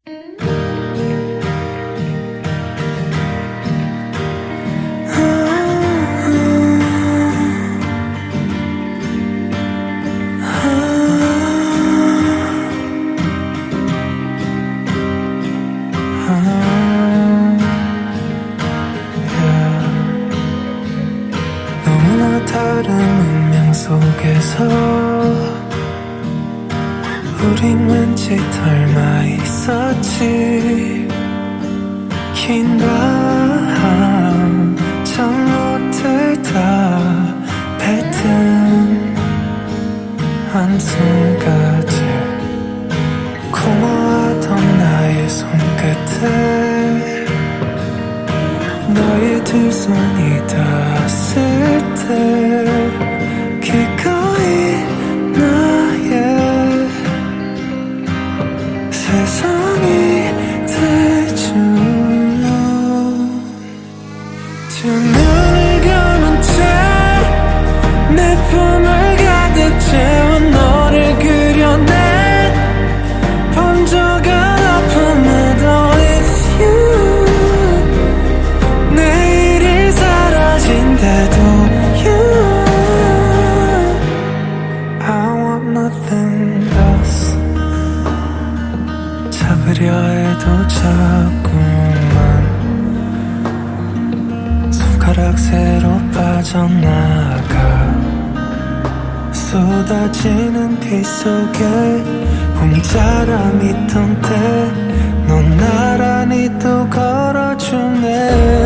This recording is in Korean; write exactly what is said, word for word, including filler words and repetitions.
다른 운명 속에서 우린 왠지 닮아 있었지. 긴 밤 잠 못 들다 뱉은 한숨까지 고마웠던 나의 손끝에 너의 두 손이 닿았을 때 기꺼이 나의 세상이 되죠. 두 눈을 감은 채 내 품을 가득 채운 너를 그려내 본 적 아픔에도 It's you. 내일이 사라진대도 You. I want nothing else. 잡으려 해도 자꾸만 손가락 새로 빠져나가. 쏟아지는 비 속에 혼자라 믿던 때 넌 나란히 또 걸어주네.